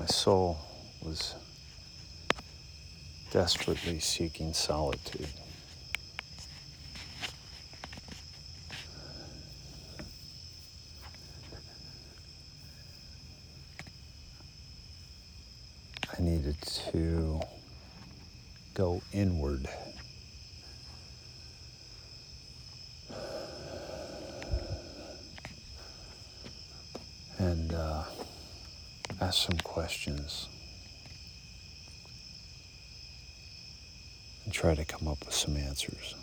My soul was desperately seeking solitude. I needed to go inward and ask some questions and try to come up with some answers.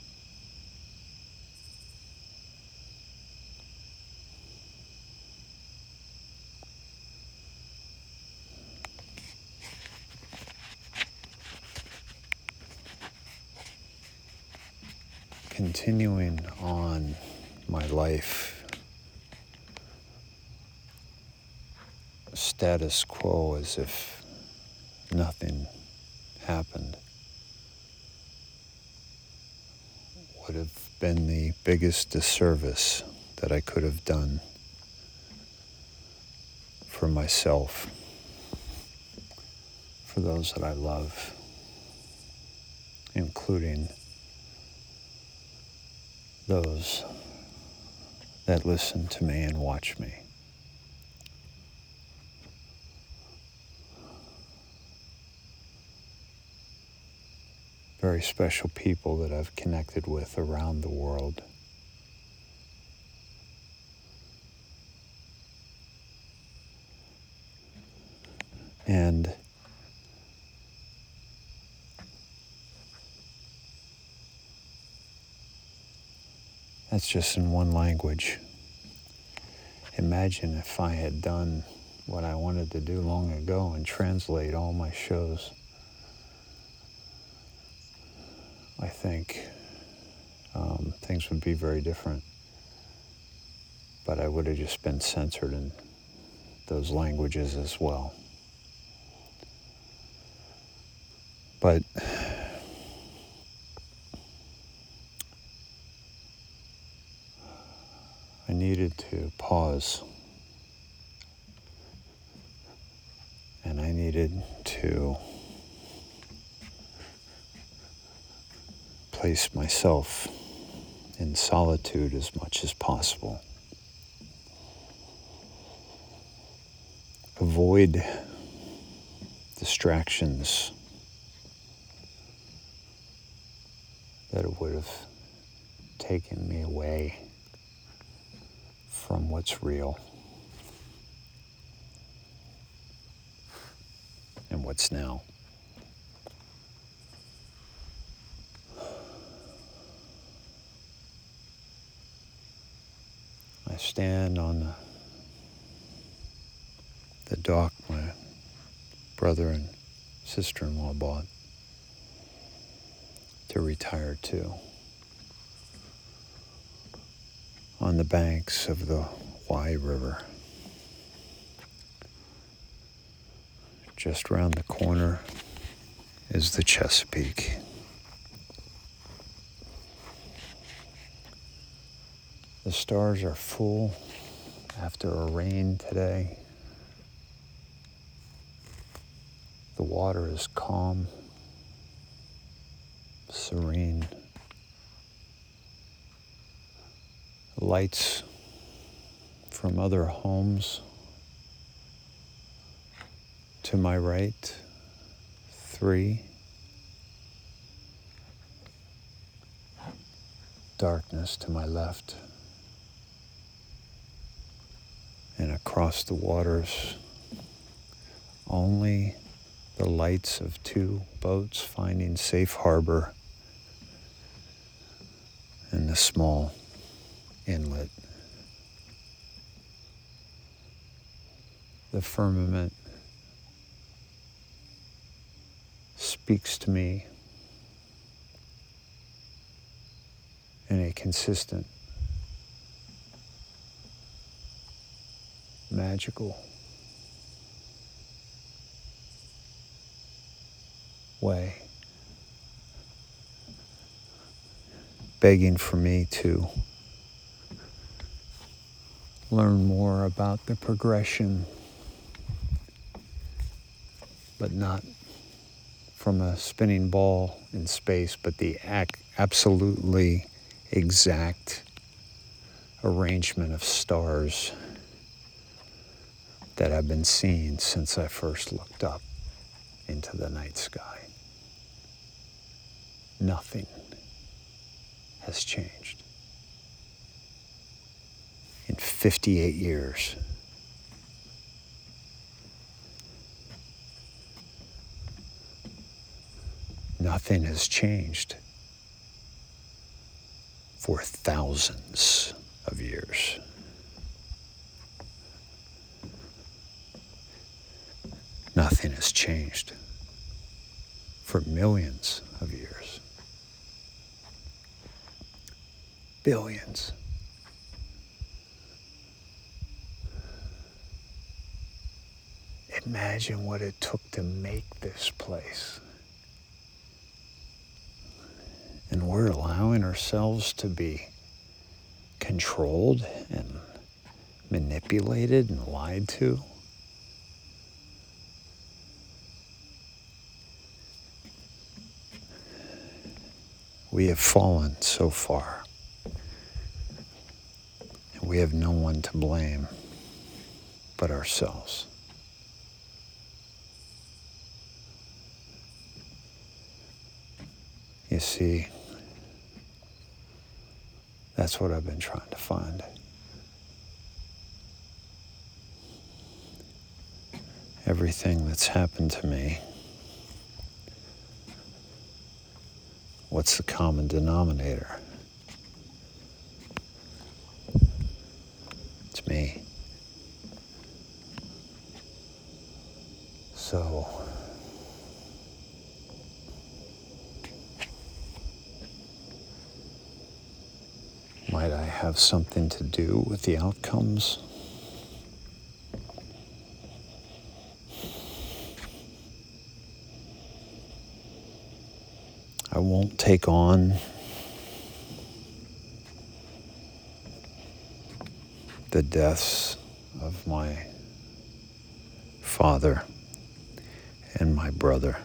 Continuing on my life status quo as if nothing happened would have been the biggest disservice that I could have done for myself, for those that I love, including those that listen to me and watch me. Very special people that I've connected with around the world. And that's just in one language. Imagine if I had done what I wanted to do long ago and translate all my shows. I think things would be very different. But I would have just been censored in those languages as well. But I needed to pause. And I needed to place myself in solitude as much as possible. Avoid distractions that would have taken me away from what's real and what's now. I stand on the dock my brother and sister-in-law bought to retire to, on the banks of the Wye River. Just around the corner is the Chesapeake. The stars are full after a rain today. The water is calm, serene. Lights from other homes to my right, 3. Darkness to my left. And across the waters, only the lights of 2 boats finding safe harbor in the small inlet. The firmament speaks to me in a consistent, magical way, begging for me to learn more about the progression but not from a spinning ball in space, but the absolutely exact arrangement of stars that I've been seeing since I first looked up into the night sky. Nothing has changed. In 58 years, nothing has changed for thousands of years. Nothing has changed for millions of years. Billions. Imagine what it took to make this place. And we're allowing ourselves to be controlled and manipulated and lied to. We have fallen so far, and we have no one to blame but ourselves. You see, that's what I've been trying to find. Everything that's happened to me, what's the common denominator? It's me. So, might I have something to do with the outcomes? I won't take on the deaths of my father and my brother.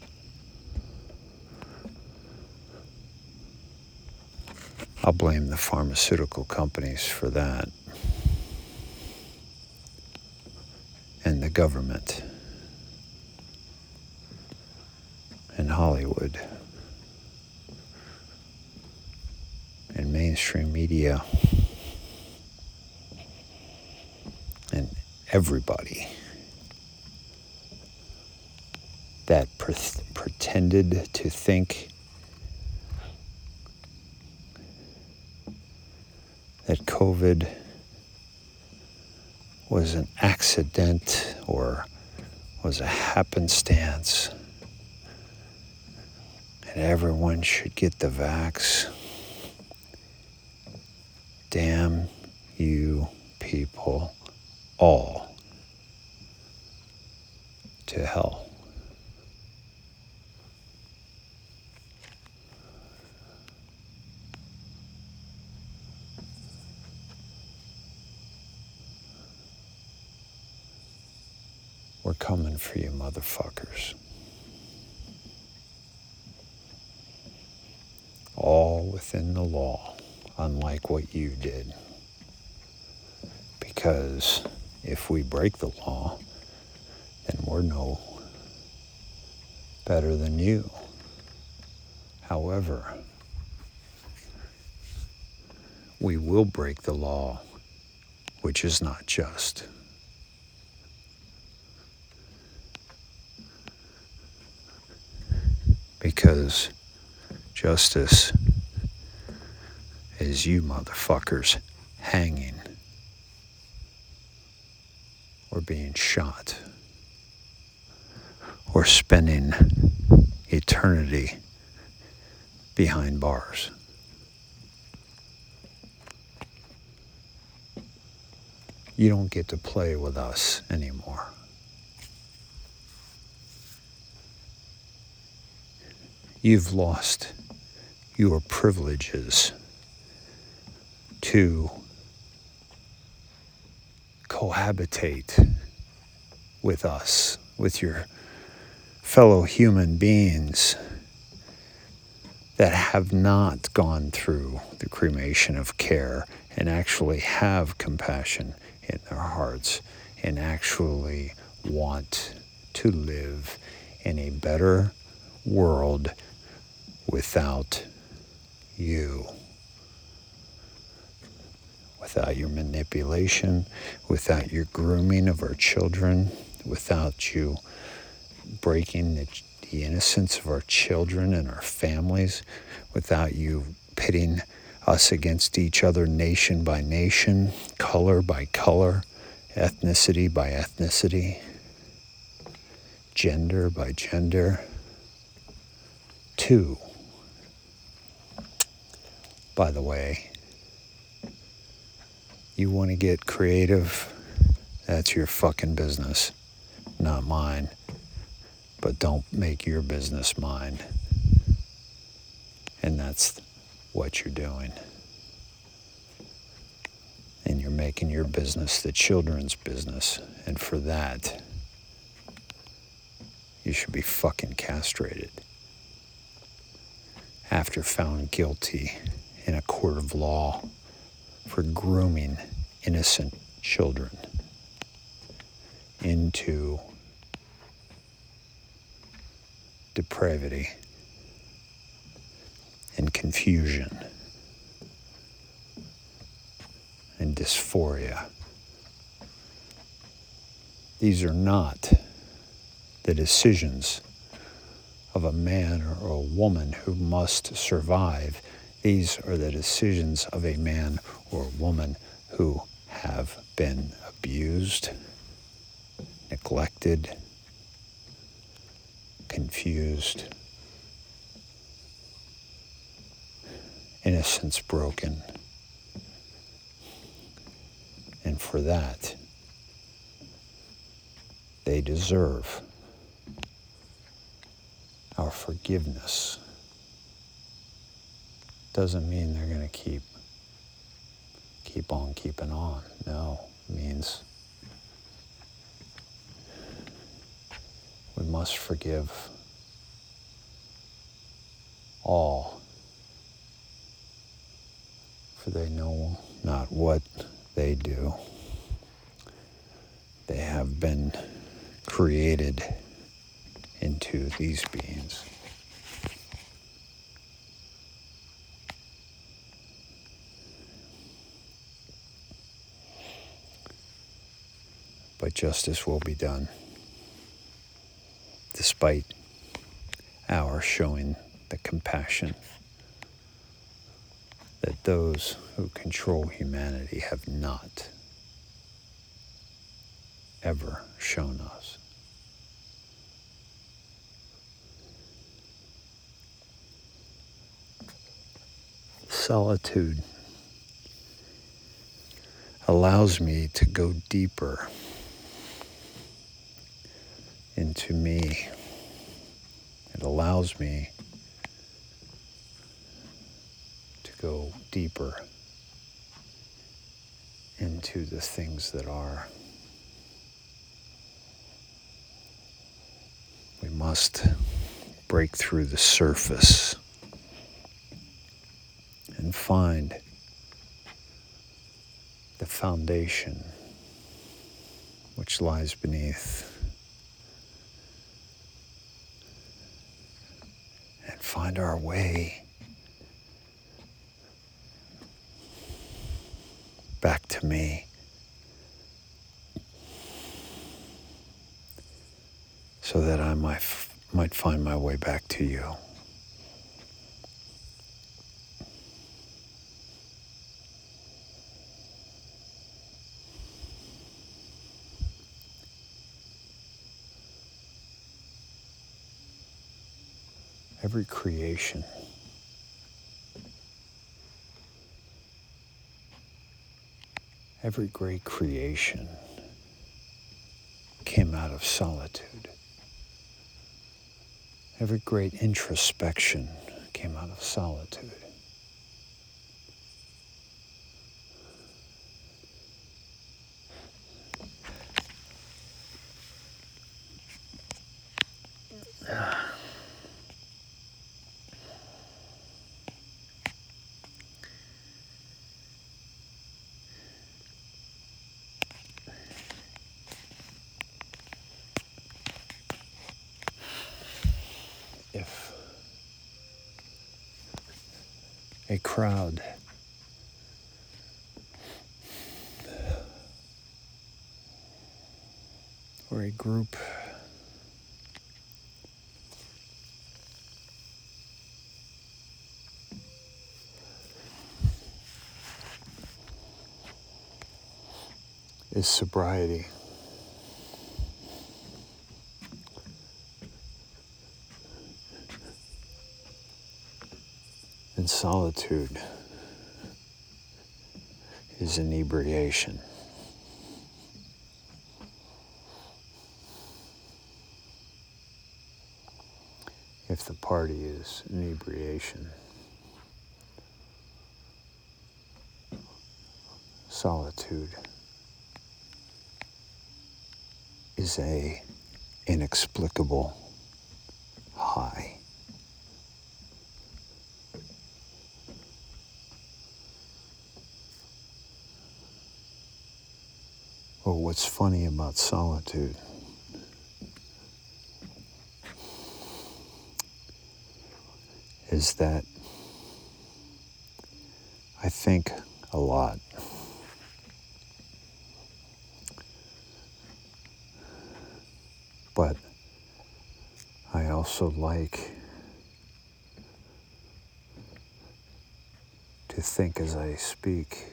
I'll blame the pharmaceutical companies for that, and the government, and Hollywood, and mainstream media, and everybody that pretended to think that COVID was an accident or was a happenstance and everyone should get the vax. Damn you people all to hell. We're coming for you, motherfuckers. All within the law, unlike what you did. Because if we break the law, then we're no better than you. However, we will break the law, which is not just. Because justice is you motherfuckers hanging or being shot or spending eternity behind bars. You don't get to play with us anymore. You've lost your privileges to cohabitate with us, with your fellow human beings that have not gone through the cremation of care and actually have compassion in their hearts and actually want to live in a better world without you. Without your manipulation, without your grooming of our children, without you breaking the innocence of our children and our families, without you pitting us against each other nation by nation, color by color, ethnicity by ethnicity, gender by gender. 2, by the way, you want to get creative, that's your fucking business, not mine. But don't make your business mine. And that's what you're doing. And you're making your business the children's business. And for that, you should be fucking castrated. After found guilty in a court of law for grooming innocent children into depravity and confusion and dysphoria. These are not the decisions of a man or a woman who must survive. These are the decisions of a man or a woman who have been abused, neglected, confused, innocence broken. And for that, they deserve our forgiveness. Doesn't mean they're going to keep on keeping on. No, it means we must forgive all, for they know not what they do. They have been created into these beings. But justice will be done, despite our showing the compassion that those who control humanity have not ever shown us. Solitude allows me to go deeper into me. It allows me to go deeper into the things that are. We must break through the surface and find the foundation which lies beneath, and find our way back to me, so that I might find my way back to you. Every creation every great creation came out of solitude. Every great introspection came out of solitude. a crowd, or a group is sobriety. And solitude is inebriation. If the party is inebriation, solitude is a inexplicable high. Well, what's funny about solitude is that I think a lot. But I also like to think as I speak.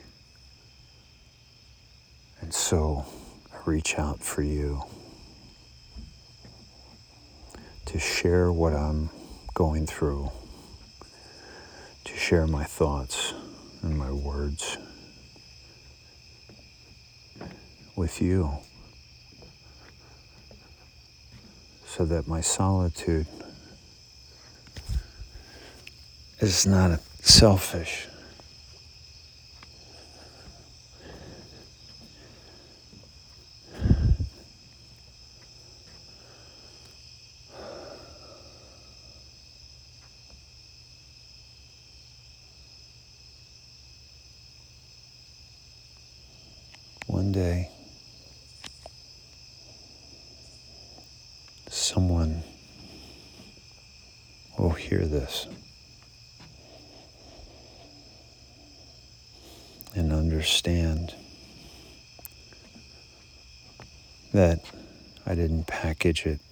And so I reach out for you to share what I'm going through, to share my thoughts and my words with you, so that my solitude is not selfish. One day, someone will hear this and understand that I didn't package it,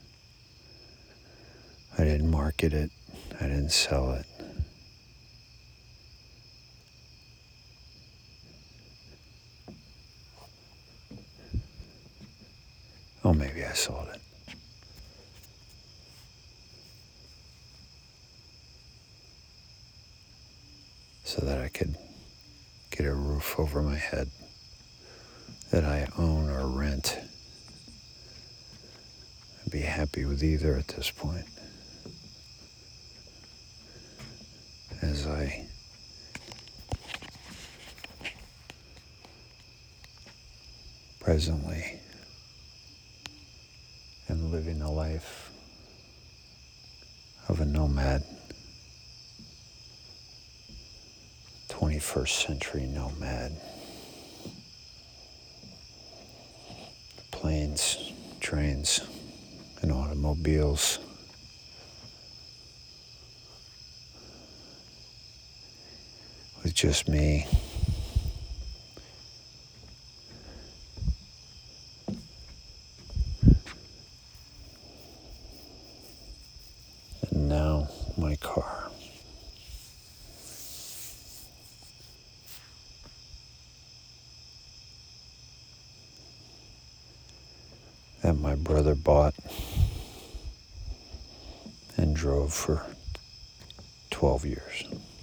I didn't market it, I didn't sell it. Oh, maybe I sold it. So that I could get a roof over my head that I own or rent. I'd be happy with either at this point. As I presently am living a life of a nomad, 21st century nomad. Planes, trains, and automobiles with just me. And now my car. That my brother bought and drove for 12 years.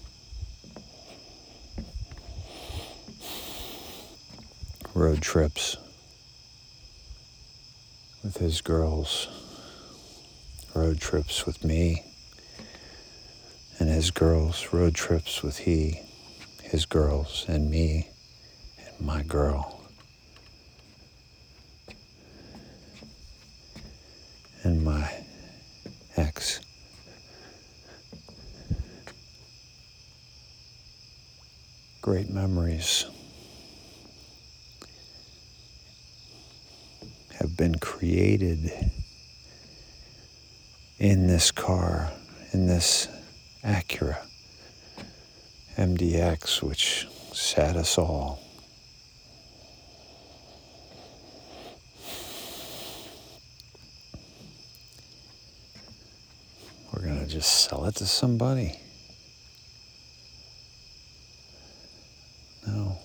Road trips with his girls, road trips with me and his girls, road trips with his girls, and me and my girl, and my ex. Great memories have been created in this car, in this Acura, MDX, which sat us all. We're going to just sell it to somebody. No.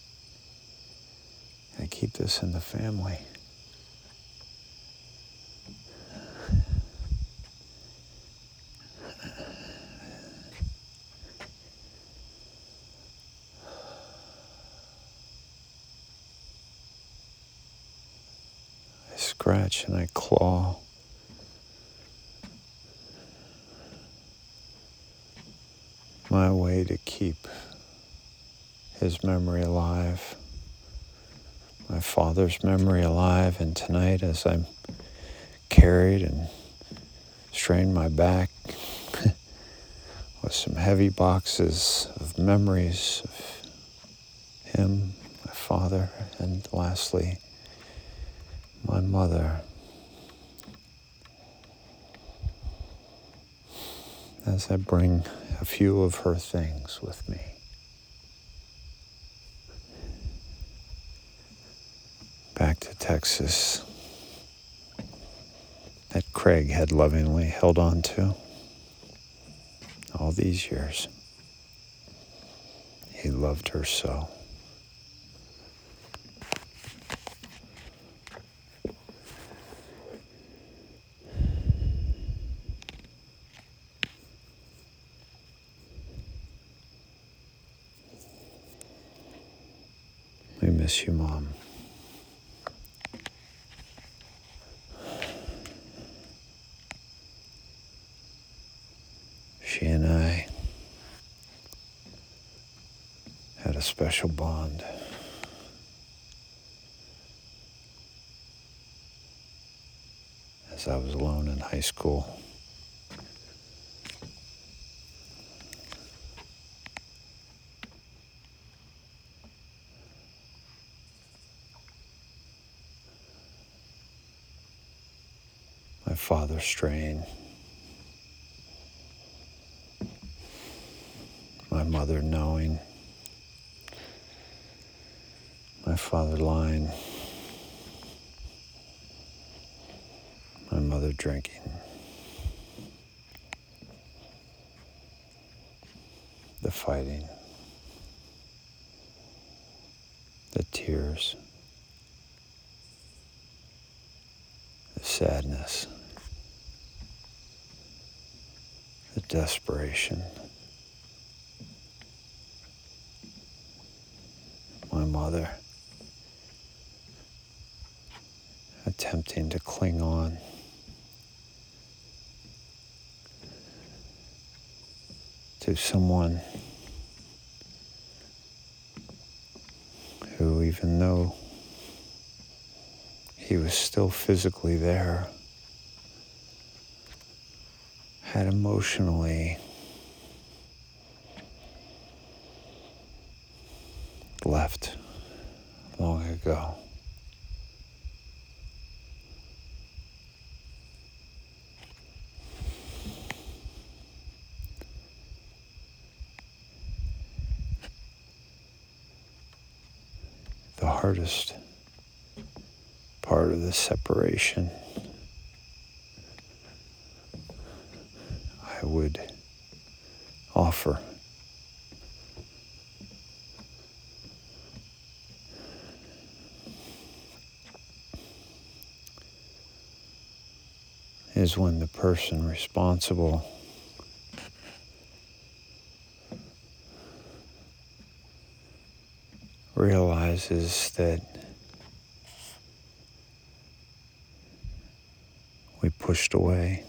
I keep this in the family. I scratch and I claw. My way to keep his memory alive, my father's memory alive, and tonight as I'm carried and strained my back with some heavy boxes of memories of him, my father, and lastly, my mother. As I bring a few of her things with me. Back to Texas, that Craig had lovingly held on to all these years. He loved her so. We miss you, Mom. She and I had a special bond. As I was alone in high school, my father strain, my mother knowing, my father lying, my mother drinking. The fighting, the tears, the sadness, the desperation. My mother attempting to cling on. To someone who, even though he was still physically there, had emotionally left long ago. The hardest part of the separation, I would offer, is when the person responsible realizes that we pushed away,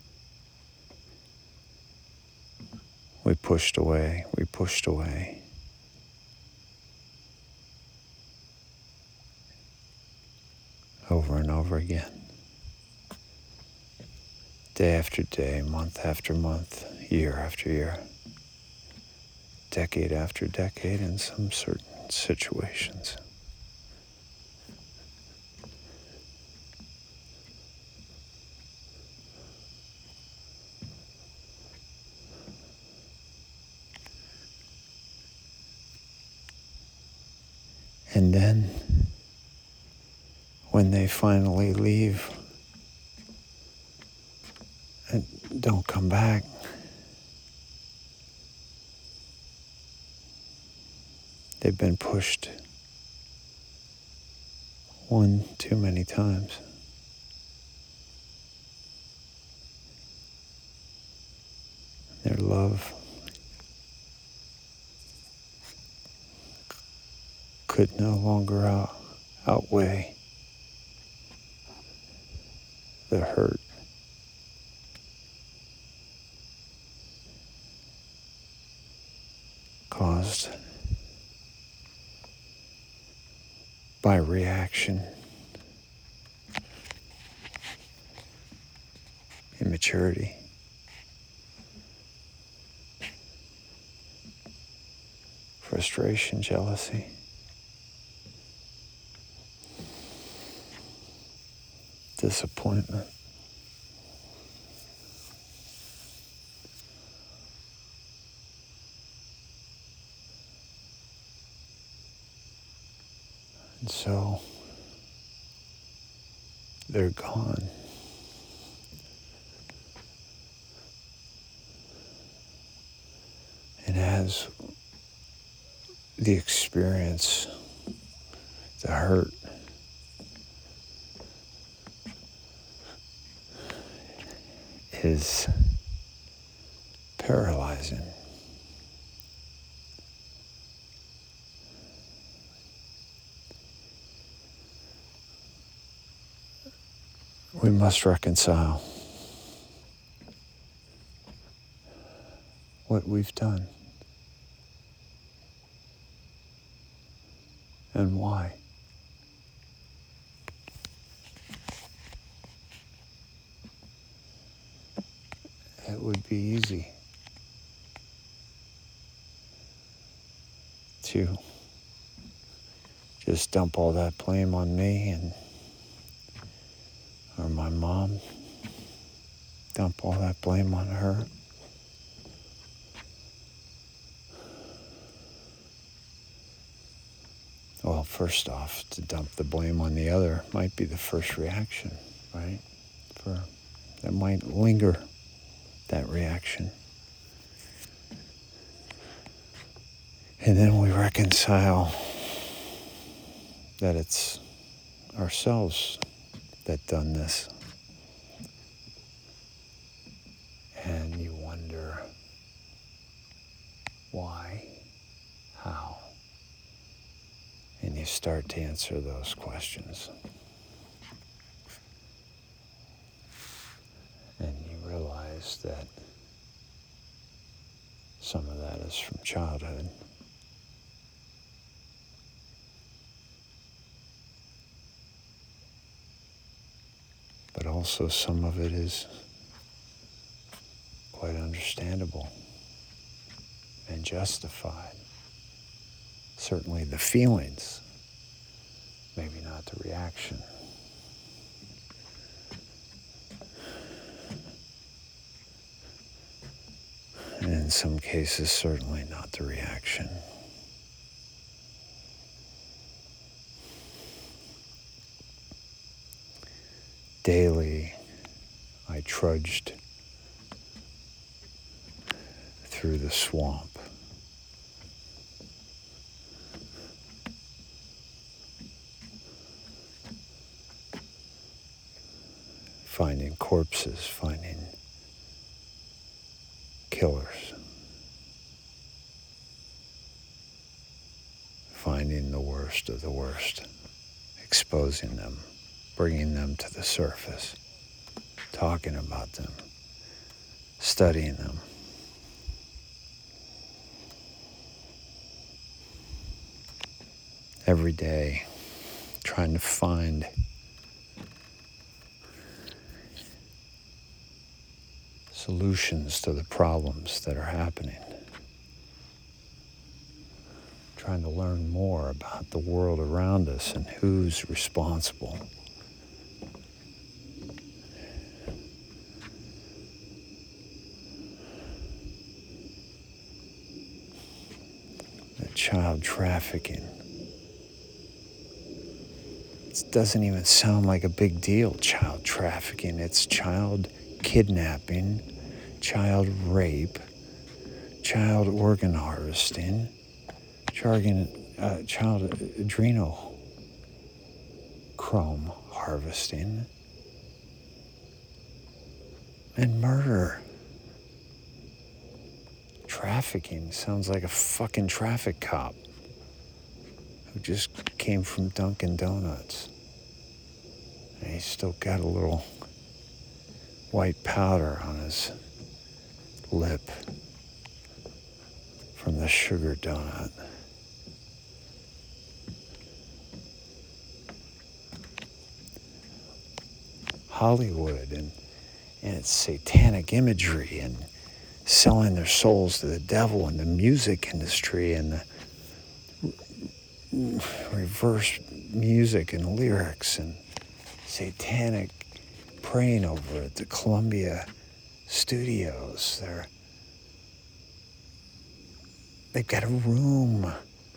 we pushed away, we pushed away. Over and over again. Day after day, month after month, year after year, decade after decade in some certain situations. And then when they finally leave and don't come back, they've been pushed one too many times. Their love could no longer outweigh the hurt. Caused by reaction, immaturity, frustration, jealousy. Disappointment. And so they're gone. And as the experience, the hurt, is paralyzing. We must reconcile what we've done and why. It would be easy to just dump all that blame on me or my mom, dump all that blame on her. Well, first off, to dump the blame on the other might be the first reaction, right? That might linger, that reaction. And then we reconcile that it's ourselves that done this. And you wonder why, how, and you start to answer those questions. And you realize that some of that is from childhood. But also some of it is quite understandable and justified. Certainly the feelings, maybe not the reaction. And in some cases, certainly not the reaction. Daily, I trudged through the swamp, finding corpses, finding killers, finding the worst of the worst, exposing them, bringing them to the surface, talking about them, studying them. Every day, trying to find solutions to the problems that are happening. Trying to learn more about the world around us and who's responsible. The child trafficking, It doesn't even sound like a big deal, child trafficking. It's child kidnapping, child rape, child organ harvesting, child adrenochrome harvesting, and murder. Trafficking sounds like a fucking traffic cop who just came from Dunkin' Donuts. And he's still got a little white powder on his lip from the sugar donut. Hollywood and its satanic imagery and selling their souls to the devil, and the music industry and the reverse music and lyrics and satanic praying over at the Columbia studios. They've got a room.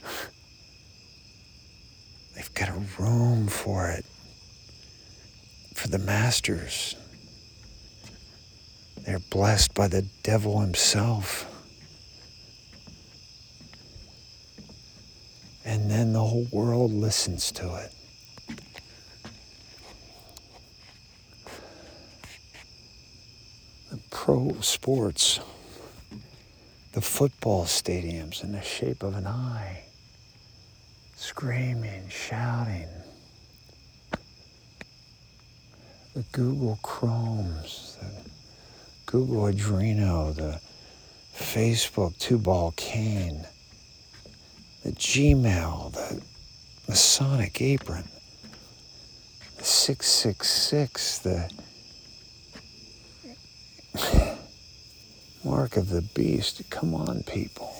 They've got a room for it, for the masters. They're blessed by the devil himself. And then the whole world listens to it. The pro sports, the football stadiums in the shape of an eye, screaming, shouting. The Google Chromes, the Google Adreno, the Facebook 2-ball cane, the Gmail, the Masonic apron, the 666, the mark of the beast. Come on, people.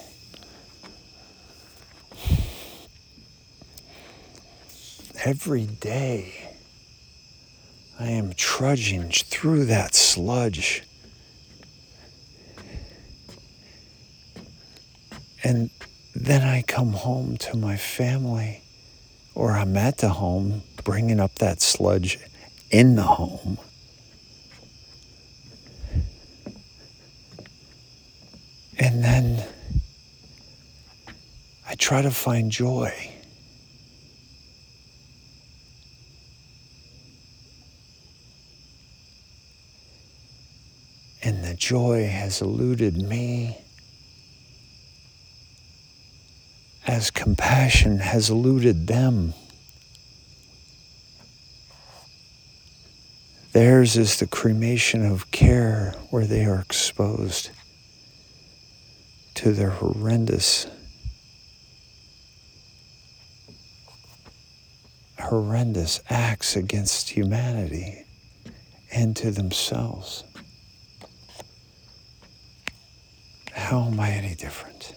Every day I am trudging through that sludge. And then I come home to my family, or I'm at the home bringing up that sludge in the home. And then I try to find joy. And the joy has eluded me, as compassion has eluded them. Theirs is the cremation of care, where they are exposed to their horrendous acts against humanity and to themselves. How am I any different?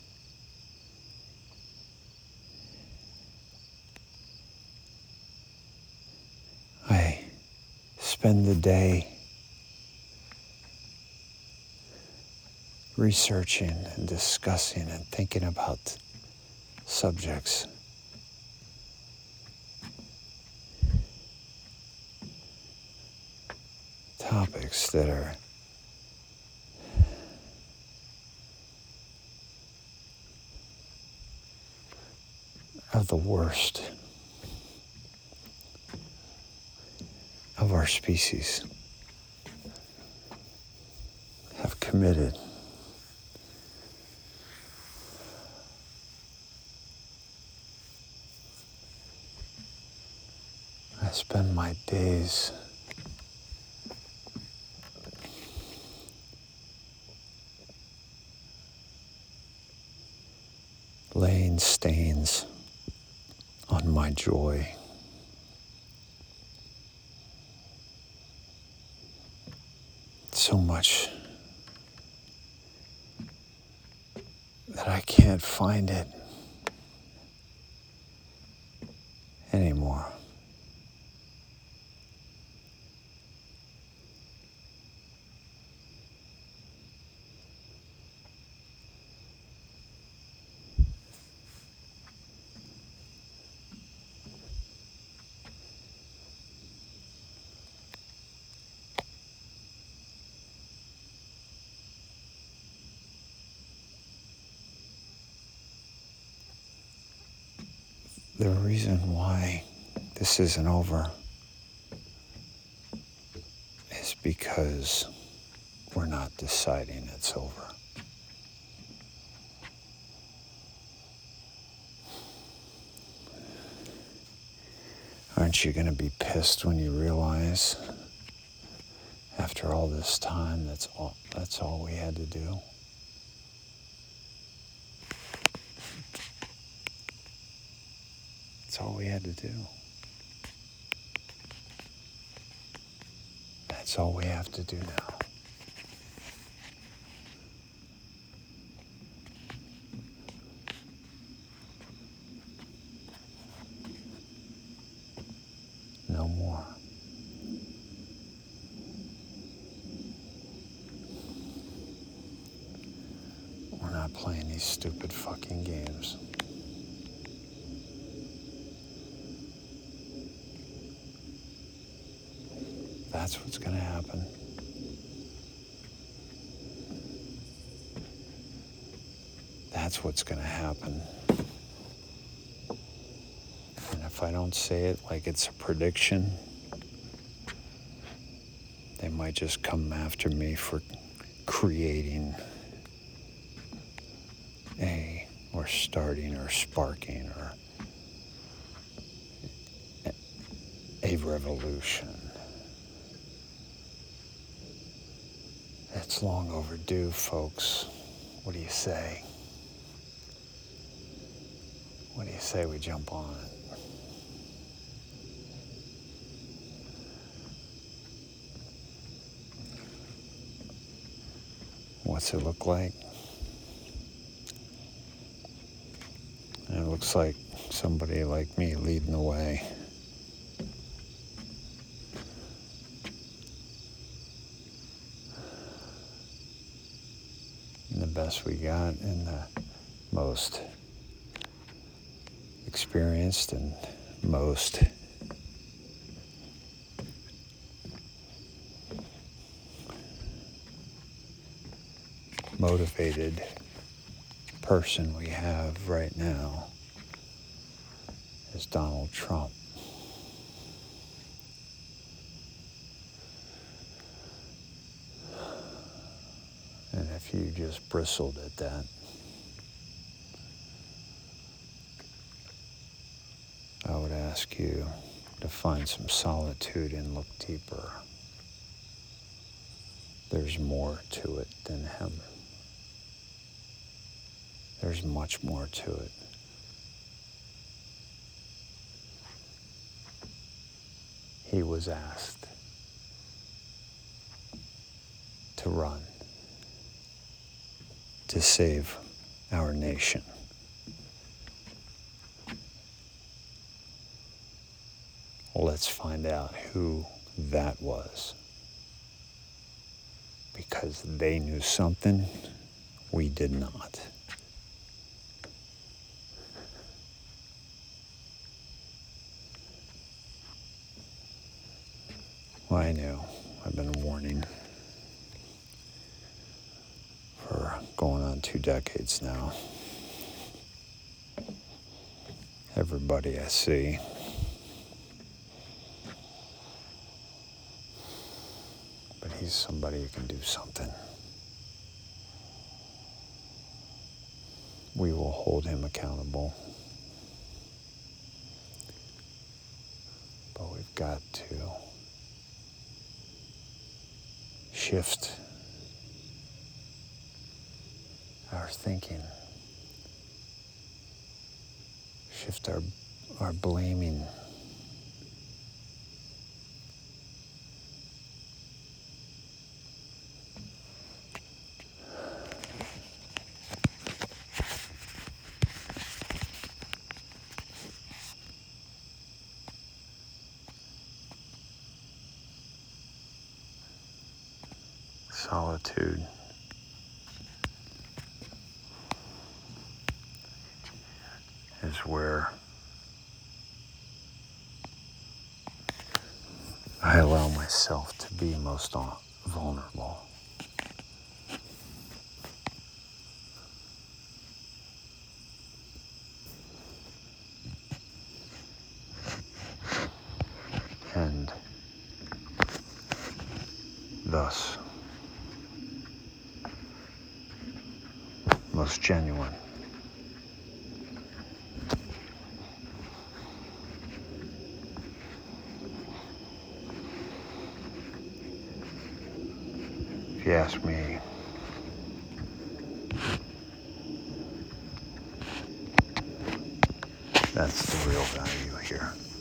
I spend the day researching and discussing and thinking about subjects. Topics that are of the worst of our species have committed. I spend my days laying stains on my joy. So much that I can't find it anymore. the reason why this isn't over is because we're not deciding it's over. Aren't you going to be pissed when you realize after all this time that's all we had to do? That's all we had to do. That's all we have to do now. No more. We're not playing these stupid fucking games. That's what's going to happen. That's what's going to happen. And if I don't say it like it's a prediction, they might just come after me for creating or starting or sparking or a revolution. It's long overdue, folks. What do you say? What do you say we jump on it? What's it look like? And it looks like somebody like me leading the way. And the best we got and the most experienced and most motivated person we have right now is Donald Trump. And if you just bristled at that, I would ask you to find some solitude and look deeper. There's more to it than him. There's much more to it. He was asked to run to save our nation. Let's find out who that was. Because they knew something we did not. Well, I know. I've been warning for going on 2 decades now. Everybody I see. But he's somebody who can do something. We will hold him accountable. But we've got to shift our thinking, shift our blaming. Solitude is where I allow myself to be most vulnerable. and thus most genuine. If you ask me, that's the real value here.